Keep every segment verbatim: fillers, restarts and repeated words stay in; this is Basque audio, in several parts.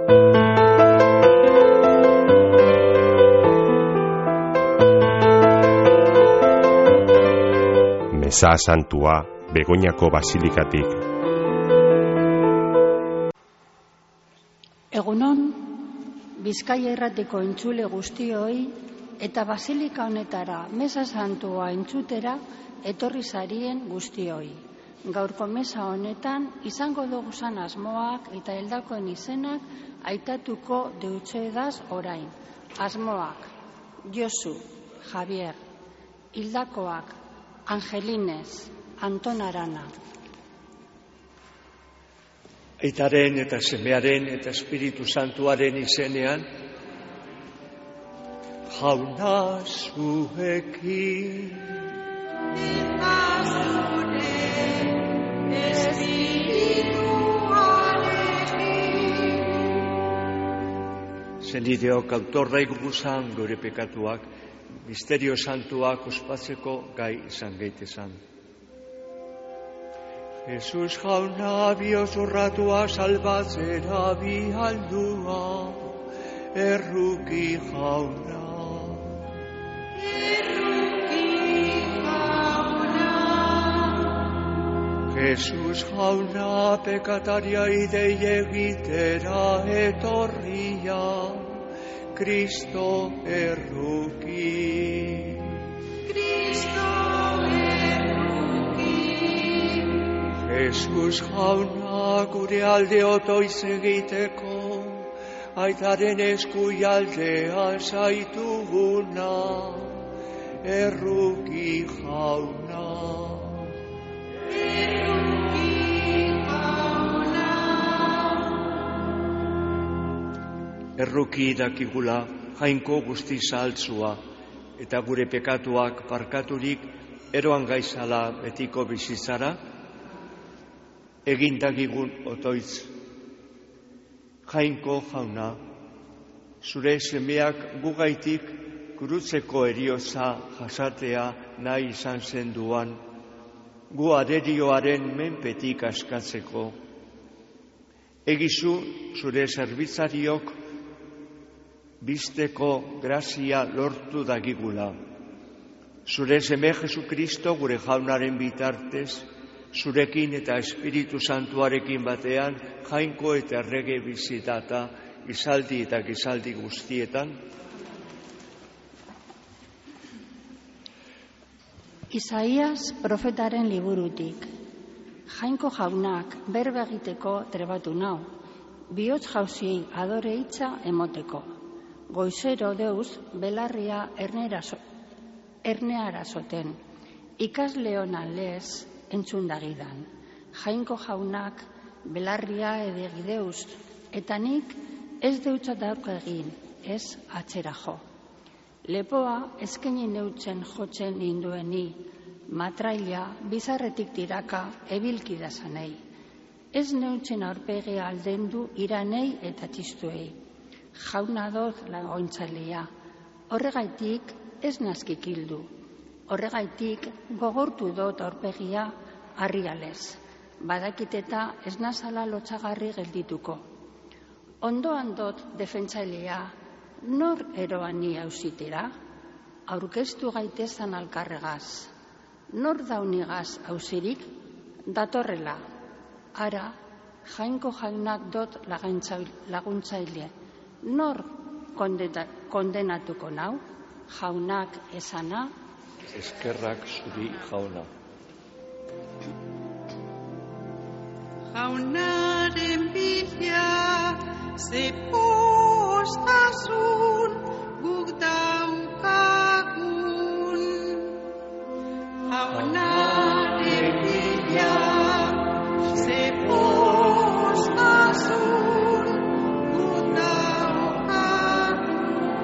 Meza santua Begoñako basilikatik. Egunon, Bizkaia irratiko entzule guztioi eta basilika honetara meza santua entzutera etorri zarien guztioi. Gaurko meza honetan izango duguzan asmoak eta heldakoen izenak aitatuko deutxedaz orain. Asmoak: Josu, Javier. Hildakoak: Angelines, Anton Arana. Aitaren eta semearen eta Espiritu Santuaren izenean, Jauna zuekin. Eta zure espirituarekin. Zenideok autorra iguzan gure pekatuak, misterio santuak ospatzeko gai izan gaitezan. Jesus jauna biozurratua salbatzera bihaldua, erruki jauna. Erruki jauna. Jesus jauna pekataria idei egitera etorria, Kristo erruki. Kristo erruki. Jesus jauna gure alde otoiz egiteko, aitaren eskui aldean zaituguna, erruki jauna. Erruki jauna. Erruki dakigula jainko guzti saltzua, eta gure pekatuak barkaturik eroan gaizala betiko bizitzara, egindagigun otoitz. Jainko jauna, zure semeak gugaitik gurutzeko eriotza jasatea nahi izan zenduan, gu arerioaren menpetik askatzeko. Egizu zure zerbitzariok bizteko grazia lortu dagigula. Zure seme Jesukristo gure jaunaren bitartez, zurekin eta Espiritu Santuarekin batean, jainko eta errege bizitata, izaldi eta gizaldi guztietan. Isaias profetaren liburutik. Jainko jaunak berba egiteko trebatu nau, bihotz jauziei adore hitza emoteko. Goizero deuz belarria erneara zoten, ikasleonan lez entzundagidan. Jainko jaunak belarria edegideuz, eta nik ez deutza daurka egin, ez atzera jo. Lepoa ezkeni neutzen jotzen nindueni, matraila bizarretik tiraka ebilkida zanei. Ez neutzen aurpegi aldendu iranei eta txistuei. Jauna dot lagointzailea, horregaitik ez nazkik hildu. Horregaitik gogortu dut aurpegia harrialez. Badakiteta ez nazala lotxagarri geldituko. Ondoan dot defentsailea, nor eroan ni hausitera? Aurkeztu gaitezan alkarregaz. Nor daunigaz hausirik? Datorrela. Ara, jainko jaunak dot laguntzaile. Nor kondenatuko nau? Jaunak esana? Eskerrak zuri jauna. Jaunaren bila ze postasun guk daukagun. Jaunaren bila ze postasun guk daukagun.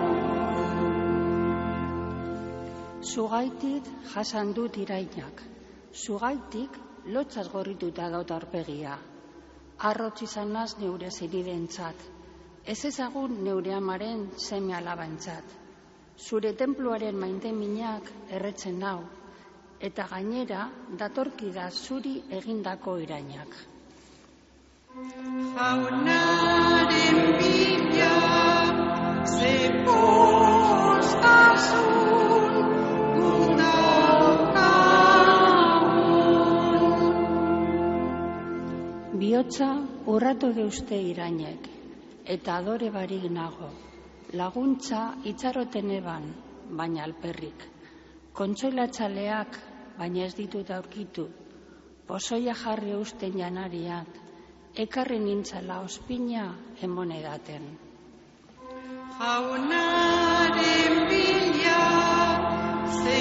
Zugaitik jasan dut irainak, zugaitik lotzaz gorrituta daut aurpegia. Arrotz izanaz neure zenidentzat, ez ezagun neure amaren seme alabantzat. Zure tenpluaren maiteminak erretzen nau, eta gainera datorkida zuri egindako irainak. Jaunaren bi Urratu deuste irainek, eta adore barik nago, laguntza itxaroten eban, baina alperrik. Kontsoilatzaleak, baina ez ditut aurkitu, pozoia jarri usten janariak, ekarri nintzala ospina emonedaten. Jaunaren bila, ze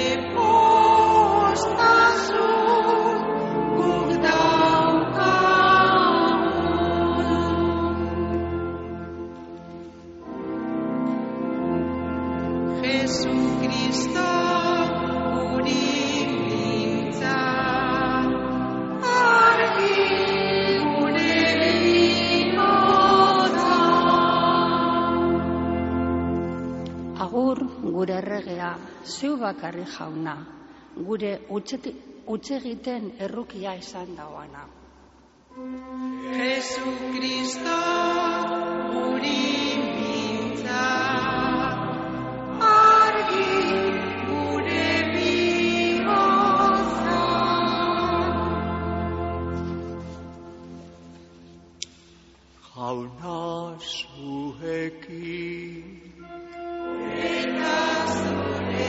postasun guk daukagun. Jesu Kristo guri mintza, argi gure bihotza. Agur gure erregea, zeu bakarri jauna, gure utzegiten errukia izan dauana. Jesu Kristo guri mintza, argi gure bihotza. Jauna zuekin, Eta zure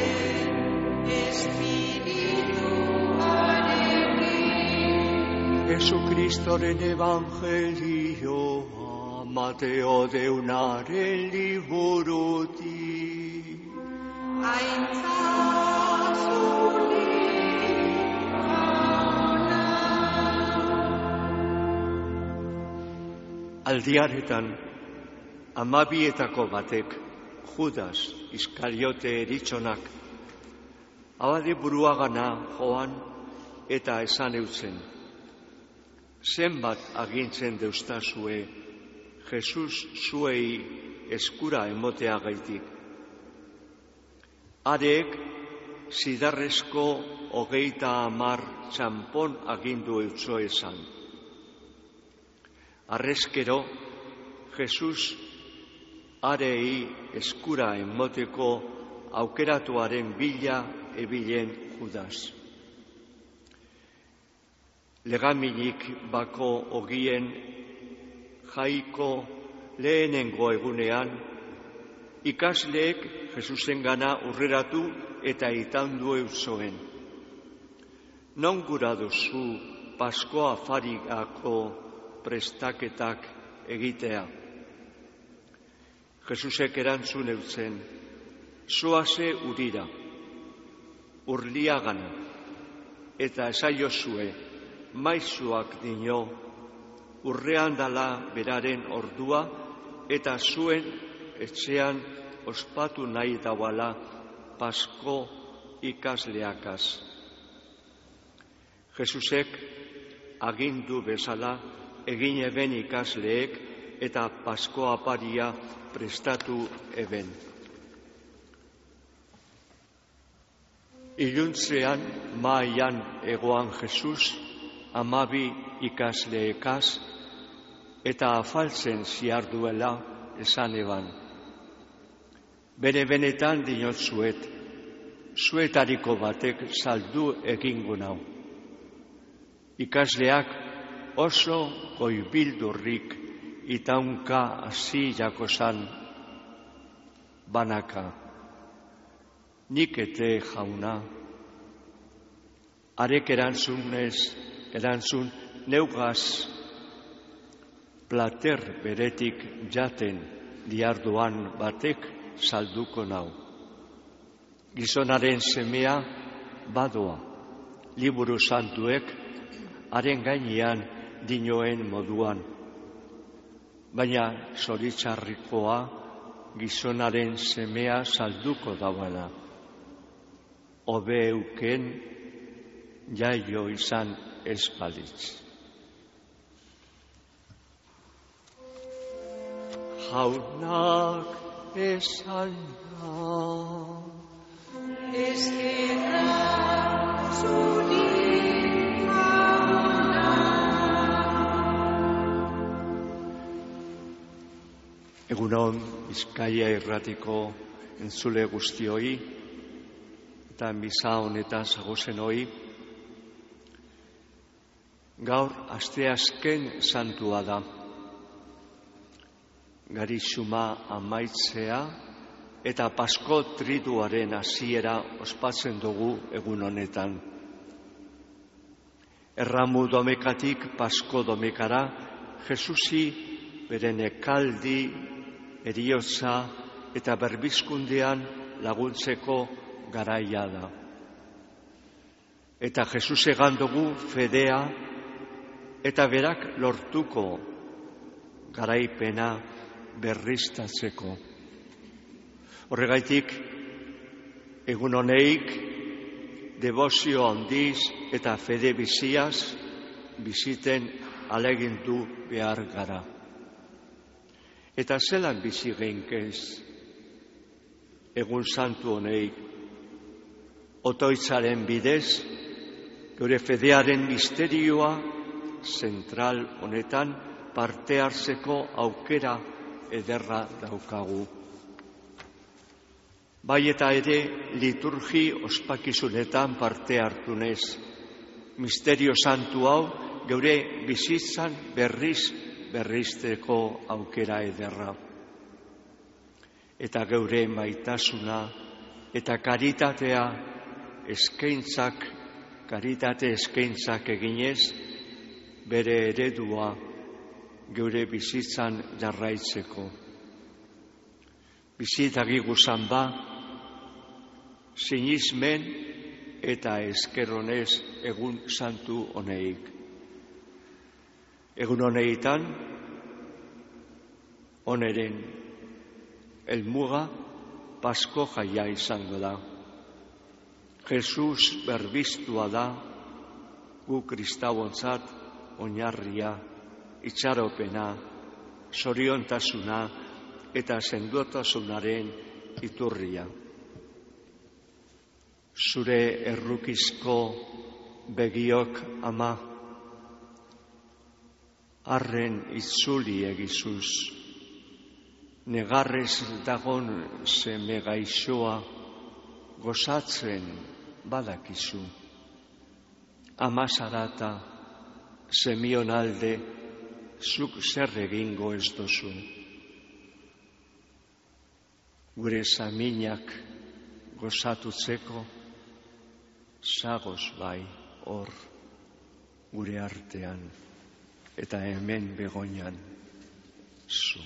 espirituarekin. Jesukristoren evangelioa, Mateo deunaren liburutik. Aintzazuli jauna. Aldiaretan, amabietako batek, Judas Iskariote eritxonak, abade buruagana joan eta esan eutzen. Zenbat agintzen deustazue, Jesus zuei eskura emotea gaitik. Arek, zidarrezko hogeita amar txampon agindu eutzo esan. Arrezkero, Jesus arei eskura emoteko aukeratuaren bila ebilen Judas. Legaminik bako ogien jaiko lehenengo egunean, ikasleek Jesusen gana urreratu eta itandu eusoen. Non gura duzu Paskoa afarigako prestaketak egitea? Jesusek erantzun eutzen, zoaze urira, urliagana, eta esaiozue, maizuak dino, urrean dala beraren ordua, eta zuen etxean ospatu nahi dauala Pasko ikasleakaz. Jesusek agindu bezala egin eben ikasleek eta Pasko aparia prestatu eben. Iluntzean maian egoan Jesus, amabi ikasleekaz, eta afaltzen ziarduela esan eban. Bere benetan dinotzuet, zuetariko batek saldu egingo nau. Ikasleak oso goibildurrik itaunka hasi jakozan banaka. Nik ete jauna, arek erantzunez, erantzun neugaz plater beretik jaten diarduan batek salduko nau. Gizonaren semea badoa, liburu santuek haren gainean dinoen moduan. Baina zoritzarrikoa gizonaren semea salduko dauala. Hobe euken jaio izan ez balitz. Jaunak esan da, Eskerra zuri jauna. Egunon, Bizkaia irratiko entzule guztioi, eta misa honetaz gozenoi, gaur asteazken santua da. garizuma amaitzea eta Pasko triduaren hasiera ospatzen dugu egun honetan. Erramu domekatik Pasko domekara, Jesusi bere nekaldi, heriotza eta berbizkundean laguntzeko garaia da. Eta Jesus egan dugu fedea eta berak lortuko garaipena berriztatzeko. Horregaitik, egun honeik, debozio handiz eta fede biziaz biziten alegindu behar gara. Eta zelan bizi geinkez, egun santu honeik, otoitzaren bidez, gure fedearen misterioa zentral honetan parte hartzeko aukera ederra daukagu. Bai eta ere liturgi ospakizunetan parte hartunez, misterio santu hau geure bizitzan berriz berrizteko aukera ederra. Eta geure maitasuna eta karitatea eskaintzak, karitate eskaintzak eginez, bere eredua geure bizitzan jarraitzeko. Bizitagigu zanba, sinismen eta eskerronez egun santu honeik. Egun honeitan, honeren helmuga Pasko jaia izango da. Jesus berbiztua da, gu kristauontzat oinarria, itxaropena, zoriontasuna eta sendotasunaren iturria. Zure errukizko begiok ama, arren itzuli egizuz, negarrez dagon seme gaixoa gozatzen badakizu. Ama zarata, semion alde, zuk zer egingo ez dozu. Gure saminak gozatutzeko, zagoz bai hor gure artean, eta hemen Begoñan zu.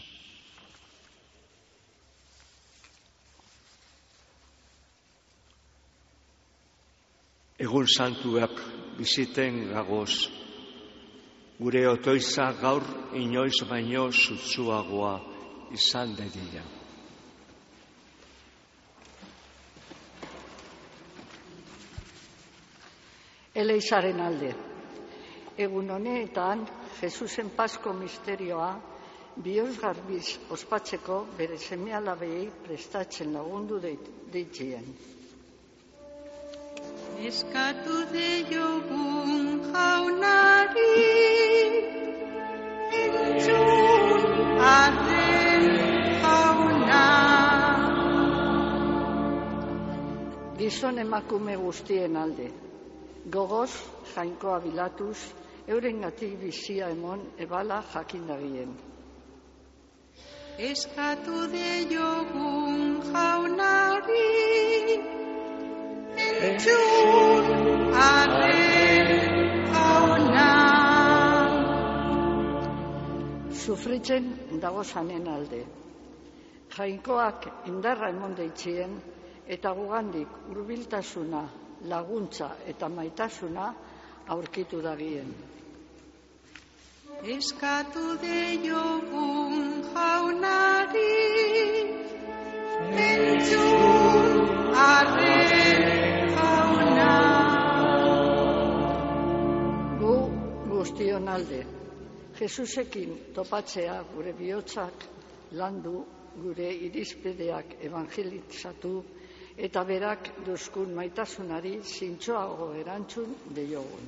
Egun santuak biziten gagoz, gure otoiza gaur inoiz baino sutsuagoa izan dedila. Eleizaren alde. Egun honetan, Jesusen Pasko misterioa bihotz garbiz ospatzeko bere seme-alabei prestatzen lagundu deitzien. Eskatu deiogun jaunari, entzun arren jauna. Gizon emakume guztien alde, gogoz jainkoa bilatuz, eurengatik bizia emon ebala jakindagien. Eskatu deiogun jaunari, entzun arren jauna. Sufritzen dagozanen alde. Jainkoak indarra emon deitzien eta gugandik hurbiltasuna, laguntza eta maitasuna aurkitu dagien. Eskatu deiogun jaunari, entzun arren jauna. Gu guztion alde, Jesusekin topatzea gure bihotzak landu, gure irizpideak evangelizatu eta berak duzkun maitasunari zintzoago erantzun deiogun.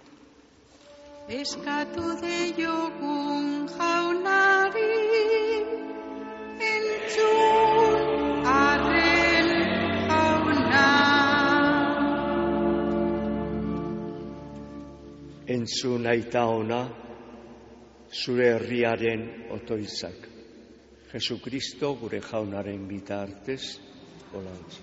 Eskatu deiogun jaunari, entzun arren jauna. Entzun aita ona, zure herriaren otoitzak. Jesukristo gure jaunaren bitartez, olantz.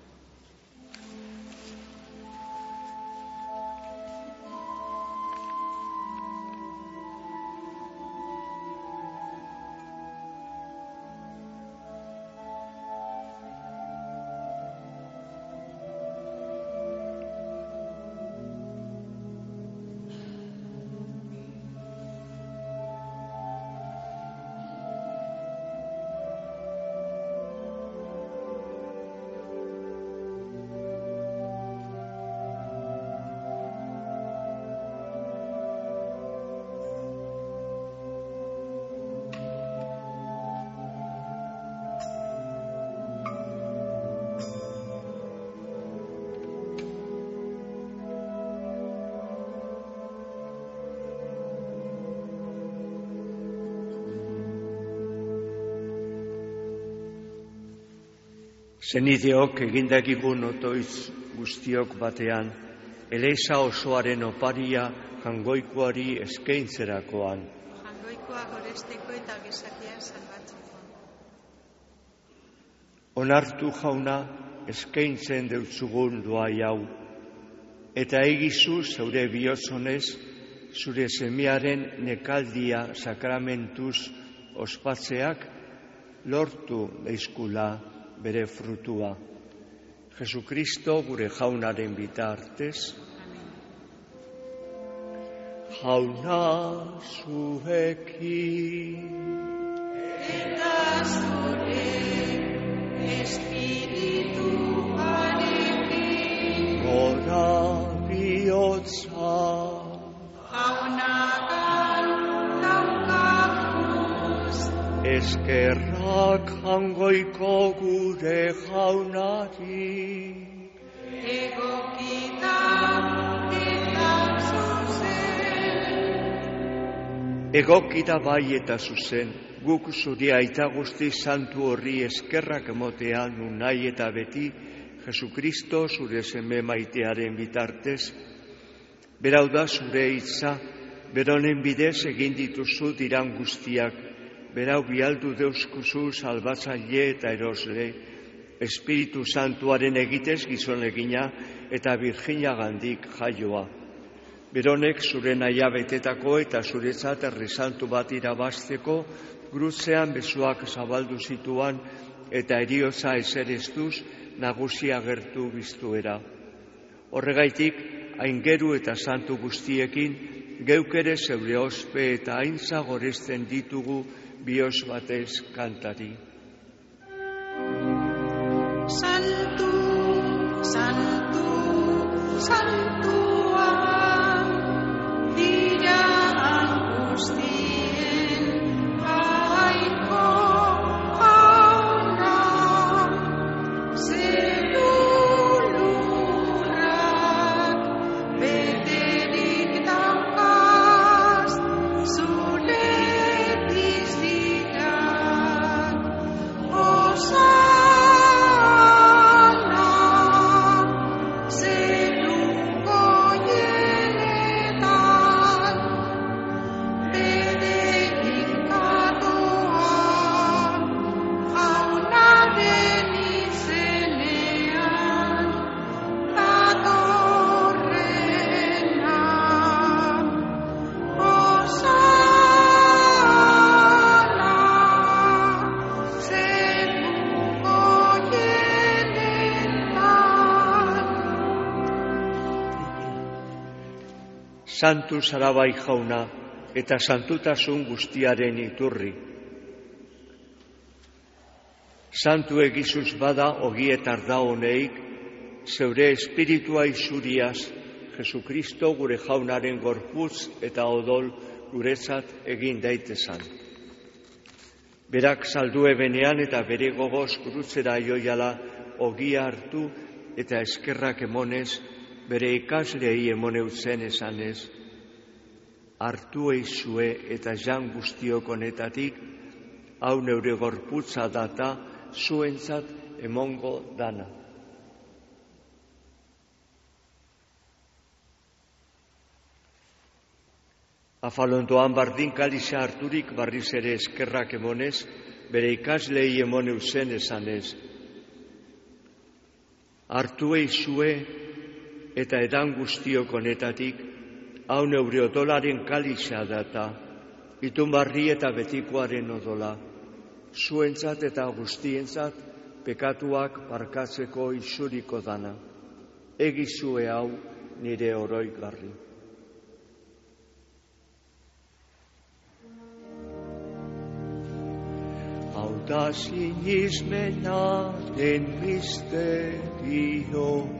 Zenideok egindakigun otoitz guztiok batean, Eleza osoaren oparia jangoikoari eskaintzerakoan. Jangoikoa goresteko eta gizakia salbatzeko. Onartu jauna eskaintzen deutzugun duai hau, eta egizu zeure bihotzonez, zure semearen nekaldia sakramentuz ospatzeak lortu deizkula bere frutua. Jesukristo gure jaunaren bitartez. Jauna zuekin. Eta zure espirituarekin. Gora bihotza. Jaunagan daukaguz. Eskerrak jangoiko gure jaunari. Egokita eta zuzen. Egokita bai eta zuzen, guk zuri aita guzti santu horri eskerrak emotea nun nahi eta beti, Jesukristo zure seme maitearen bitartez, berau da zure hitza, beronen bidez egin dituzu diran guztiak, berau bialdu deuskuzu salbatzaile eta erosle, Espiritu Santuaren egitez gizonegina eta Virginia gandik jaioa. Beronek zure naia betetako eta zuretzat erresantu bat irabazteko, grutzean besoak zabaldu zituan eta eriotza eserestuz nagusia gertu biztuera. Horregaitik, aingeru eta santu guztiekin, geukere zeure ospe eta aintza goresten ditugu bihotz batez kantari. Santu, santu, santua, dira guztien aiko jauna, zerulurak beterik daukaz, zure bizitzak, Osana. Santu zara bai jauna eta santutasun guztiaren iturri. Santu egizuz bada ogietar da honeik, zeure espiritua izuriaz, Jesukristo gure jaunaren gorputz eta odol guretzat egin daitezan. Berak saldu ebenean eta bere gogoz gurutzera joiala ogia hartu eta eskerrak emonez, bere ikaslei emoneutzen esanez, hartu eizue eta jan guztiok honetatik, hau neure gorputza data zuentzat emongo dana. Afalondoan bardin kaliza harturik barriz ere eskerrak emonez, bere ikaslei emon eusen esanez. Hartu eizue eta edan guztiok honetatik, hau neure odolaren kalixa data, itunbarri eta betikoaren odola, zuentzat eta guztientzat pekatuak barkatzeko isuriko dana. Egizue hau nire oroigarri. Hau da sinismenaren misterioa.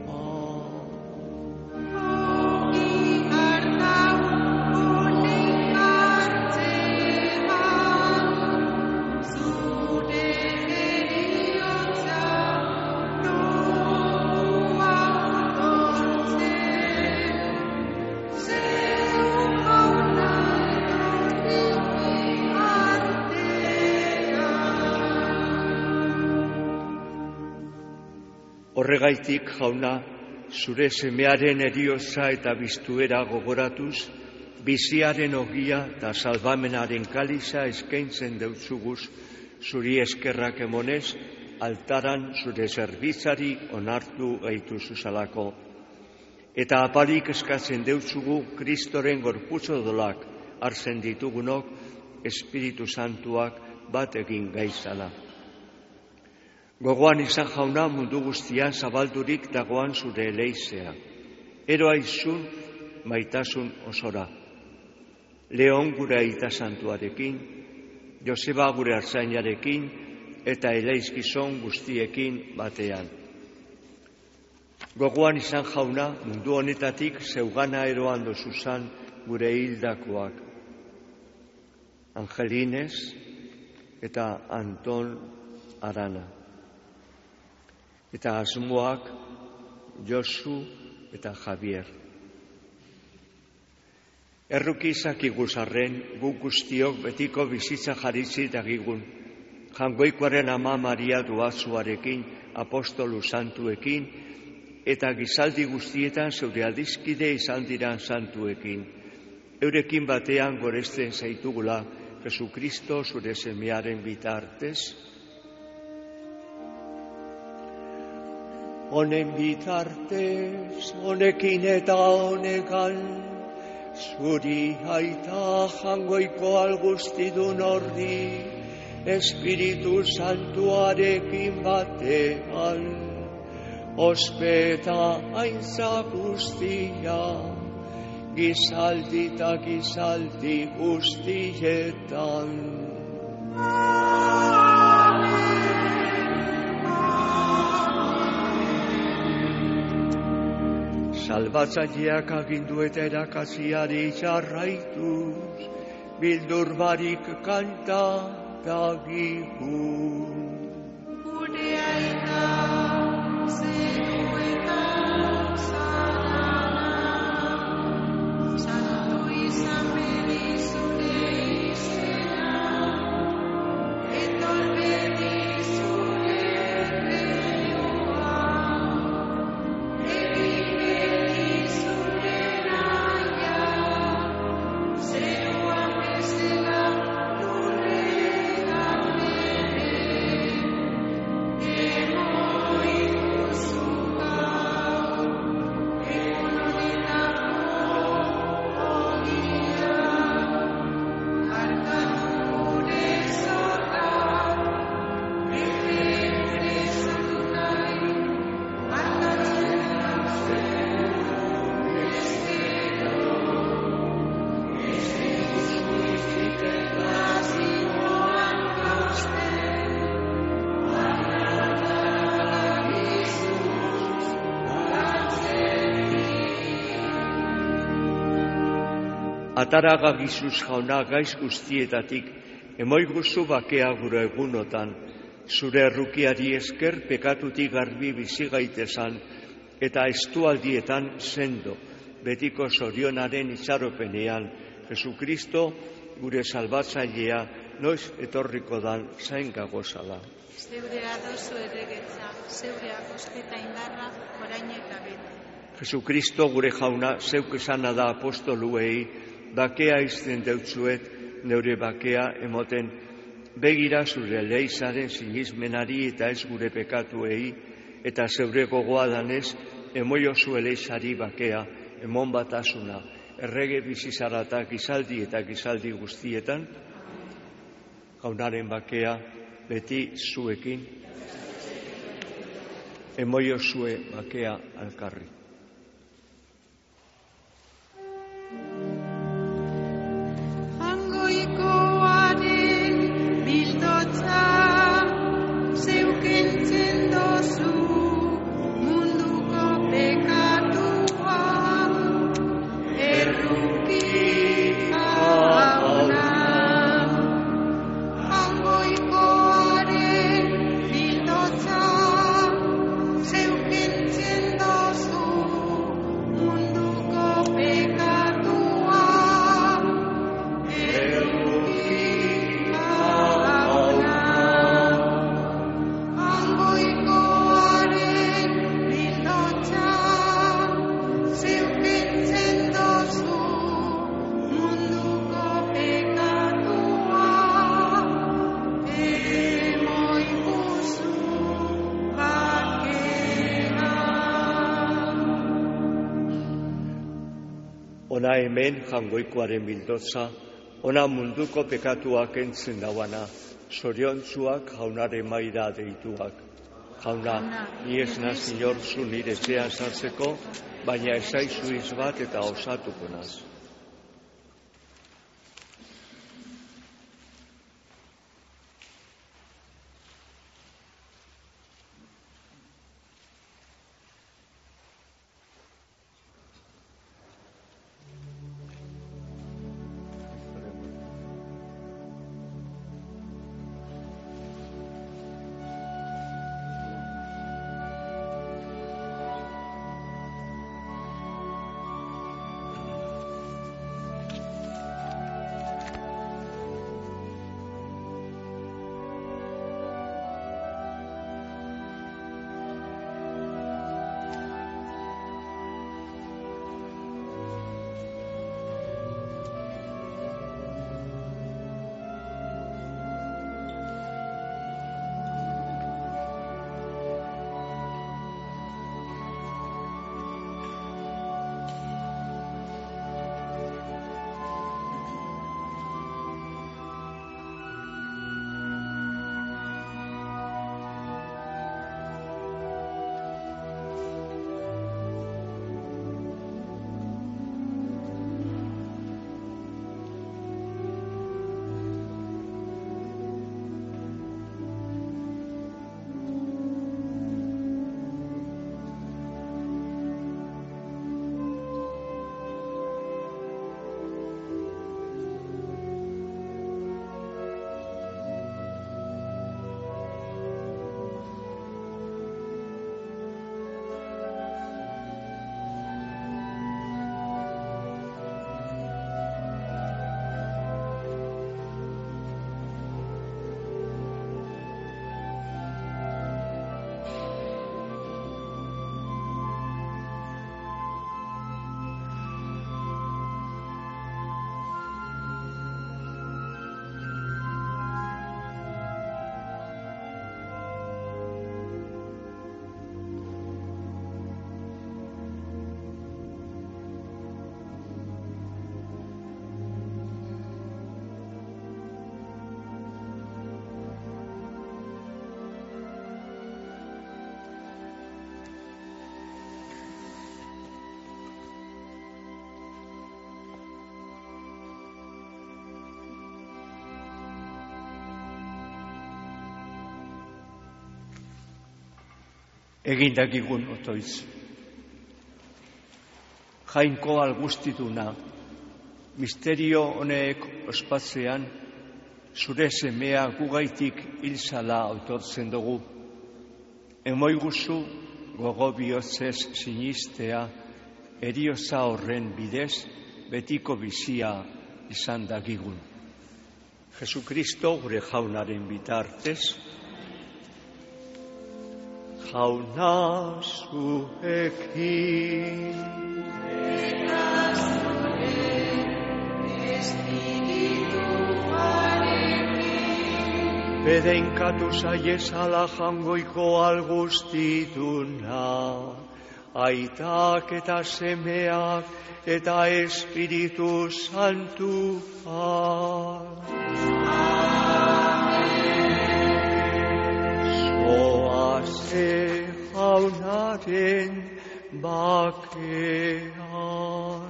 Horregaitik, jauna, zure semearen erioza eta biztuera gogoratuz, biziaren ogia eta salbamenaren kaliza eskaintzen deutzuguz, zuri eskerrak emonez, altaran zure zerbitzari onartu gaituzu zalako. Eta apalik eskatzen deutzugu Kristoren gorputz odolak hartzen ditugunok, Espiritu Santuak bat egin gaizala. Gogoan izan jauna mundu guztian zabaldurik dagoan zure eleizea. Ero aizun maitasun osora. Leon gure aita santuarekin, Joseba gure artzainarekin eta eleizkizon guztiekin batean. Gogoan izan jauna mundu honetatik zeugana eroan dozuzan gure hildakoak. Angelines eta Anton Arana. Eta asmoak Josu eta Javier. Erruki izakiguzarren guk guztiok betiko bizitza jaritzi dagigun, jangoikoaren ama Maria Duazuarekin, apostolu santuekin, eta gizaldi guztietan zeure aldizkide izan diran santuekin. Eurekin batean goresten zaitugula Jesukristo zure semearen bitartez, honen bitartez, honekin eta honekan, zuri aita jangoiko algustidun horri, Espiritu Santuarekin batean, ospeta aintza guztia, gizaldi eta gizaldi guztietan. Salbatzaileak agindu eta erakaziari jarraituz, bildur barik kanta dagigun. Gure aita, zeruetan zarana, santu izan bedi zure izena, etor bedi zure reioa, egin bedi zure naia, zeruan bezala lurretan bere, demo ikusu gau, egun honetako ogia, arkatu gure zorra, epe gure zantu nahi, arkatzen gauzten, espero, eskuizik eta zioan gauzten, arratala izuz, Ataraga gizuz jauna gaiz guztietatik, emoi guzu bakea gure egunotan, zure errukiari esker pekatutik garbi bizi gaitezan, eta estualdietan sendo, betiko zorionaren itxaropenean, Jesukristo gure salbatzailea noiz etorriko dan zain gagozala. Zeurea dozu eregetza, zeurea kosketa indarra, orain eta beti. Jesukristo gure jauna zeuk esana da apostoluei, bakea izten deutzuet neure bakea emoten begira zure leizaren sinismenari eta ez gure pekatuei, eta zeure gogoa danez, emoiozu eleizari bakea, emon batasuna, errege bizizaratak gizaldi eta gizaldi guztietan, jaunaren bakea beti zuekin, emoiozue bakea alkarri. Jangoikoaren bildotza zeukentzen dozu munduko pekatua erruki jauna. Jangoikoaren bildotza zeukentzen dozu munduko pekatua erruki jauna. Jangoikoaren bildotza zeukentzen dozu munduko pekatua emoikuzu bakea. Ona hemen jangoikoaren bildotza, ona munduko pekatuak entzen dauana, zoriontzuak jaunaren maira deituak. Jauna, ni ez naz inor zu nire etxean sartzeko, baina esaizu iz bat eta osatuko naz. Egin dakigun otoiz. Jainko algustiduna, misterio honek ospatzean, zure semea gugaitik hilzala autortzen dugu. Emoiguzu gogo bihotzez sinistea, erioza horren bidez, betiko bizia izan dakigun. Jesukristo gure jaunaren bitartez, jauna zuekin. Eta zure espirituarekin Bedeinkatu zaiezala jangoiko algustituna, aitak eta semeak eta Espiritu Santua. Zoaze jaunaren bakean.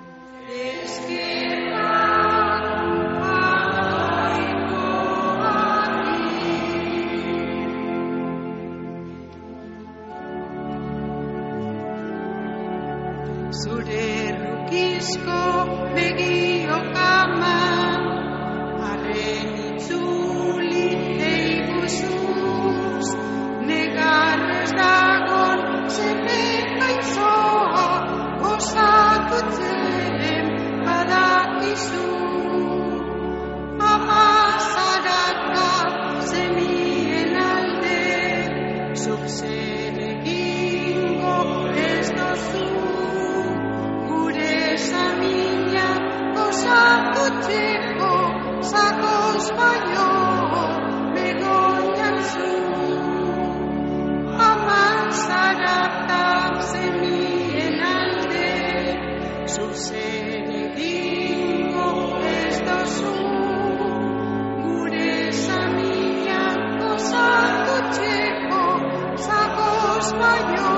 Zure rukizko begiokaman, arren itzuli eibuzuz, negarrez dagon zeme gaitzoa, osatutzen badakizu. Ama zarata zemien alde, zuk zer egingo ez dozu. Samina osatutzeko zakoz baino begoian zu. Ama zaratak zemien alde, zuzen egingo ez dozu. Gure samina osatutzeko zakoz baino